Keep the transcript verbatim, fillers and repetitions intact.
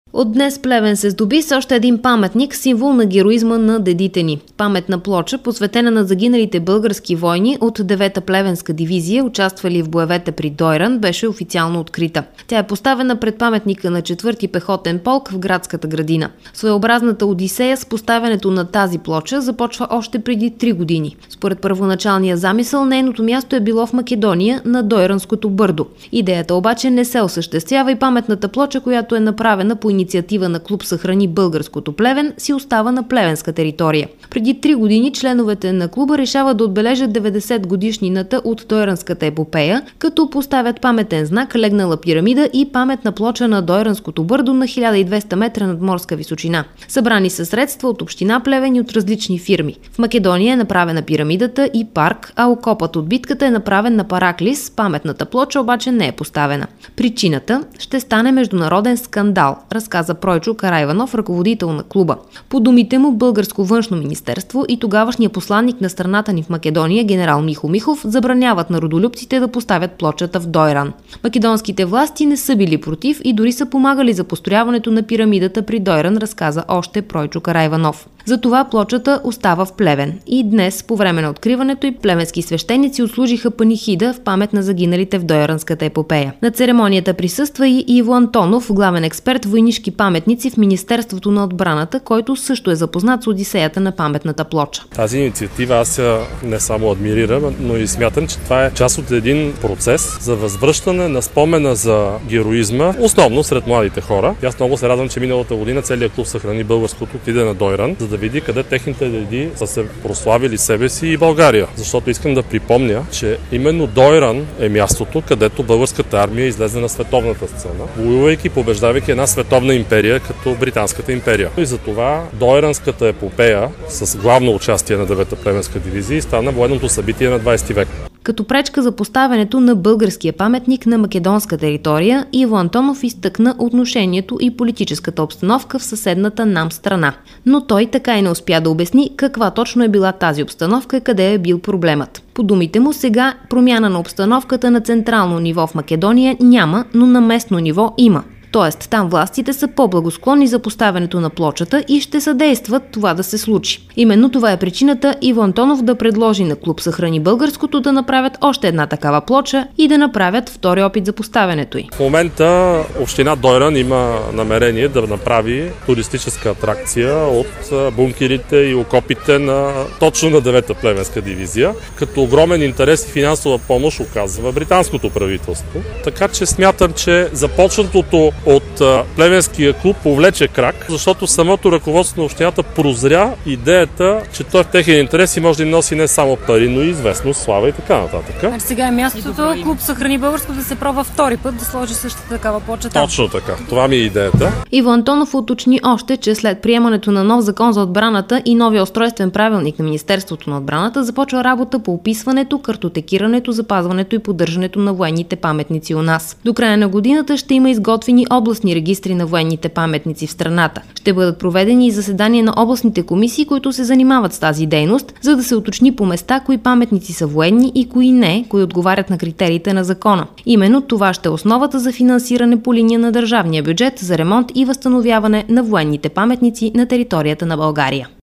От днес Плевен се здоби с още един паметник, символ на героизма на дедите ни. Паметна плоча, посветена на загиналите български войни от девета Плевенска дивизия, участвали в боевете при Дойран, беше официално открита. Тя е поставена пред паметника на четвърти пехотен полк в градската градина. Своеобразната одисея с поставянето на тази плоча започва още преди три години. Според първоначалния замисъл, нейното място е било в Македония, на Дойранското бърдо. Идеята обаче не се осъществява и паметната плоча, която е направена по инициатива на клуб Съхрани българското Плевен, си остава на плевенска територия. Преди три години членовете на клуба решават да отбележат деветдесет годишнината от Дойранската епопея, като поставят паметен знак легнала пирамида и паметна плоча на Дойранското бърдо на хиляда и двеста метра над морска височина. Събрани са средства от община Плевен и от различни фирми. В Македония е направена пирамидата и парк, а окопът от битката е направен на Параклис, паметната плоча обаче не е поставена. Причината ще стане международен скандал, разказа Пройчо Карайванов, ръководител на клуба. По думите му, Българско външно министерство и тогавашния посланник на страната ни в Македония, генерал Михо Михов, забраняват на родолюбците да поставят плочата в Дойран. Македонските власти не са били против и дори са помагали за построяването на пирамидата при Дойран, разказа още Пройчо Карайванов. Затова плочата остава в Плевен. И днес, по време на откриването й, плевенски свещеници отслужиха панихида в памет на загиналите в Дойранската епопея. На церемонията присъства и Иво Антонов, главен експерт в войнишки паметници в Министерството на отбраната, който също е запознат с одисеята на паметната плоча. Тази инициатива аз я не само адмирирам, но и смятам, че това е част от един процес за възвръщане на спомена за героизма, основно сред младите хора. Аз много се радвам, че миналата година целият клуб Съхрани българското отиде на Дойран, за да види къде техните деди са се прославили себе си и България. Защото искам да припомня, че именно Дойран е мястото, където българската армия излезе на световната сцена, воювайки, побеждавайки една световна империя, като Британската империя. И затова Дойранската епопея с главно участие на девета Плевенска дивизия стана военното събитие на двадесети век. Като пречка за поставянето на българския паметник на македонска територия, Иво Антонов изтъкна отношението и политическата обстановка в съседната нам страна. Но той така и не успя да обясни каква точно е била тази обстановка и къде е бил проблемът. По думите му, сега промяна на обстановката на централно ниво в Македония няма, но на местно ниво има. Тоест, там властите са по-благосклонни за поставянето на плочата и ще съдействат това да се случи. Именно това е причината Иво Антонов да предложи на клуб Съхрани българското да направят още една такава плоча и да направят втори опит за поставянето й. В момента община Дойран има намерение да направи туристическа атракция от бункерите и окопите на точно на девета Плевенска дивизия, като огромен интерес и финансова помощ оказва британското правителство. Така че смятам, че започнатото от Плевенския клуб повлече крак, защото самото ръководство на общината прозря идеята, че той в техен интерес и може да им носи не само пари, но и известност, слава и така нататък. А сега е мястото клуб Съхрани българско да се пробва втори път да сложи същата такава плоча там. Точно така. Това ми е идеята. Иво Антонов уточни още, че след приемането на нов закон за отбраната и новия устройствен правилник на Министерството на отбраната започва работа по описването, картотекирането, запазването и поддържането на военните паметници у нас. До края на годината ще има изготвени областни регистри на военните паметници в страната. Ще бъдат проведени и заседания на областните комисии, които се занимават с тази дейност, за да се уточни по места кои паметници са военни и кои не, кои отговарят на критериите на закона. Именно това ще е основата за финансиране по линия на държавния бюджет за ремонт и възстановяване на военните паметници на територията на България.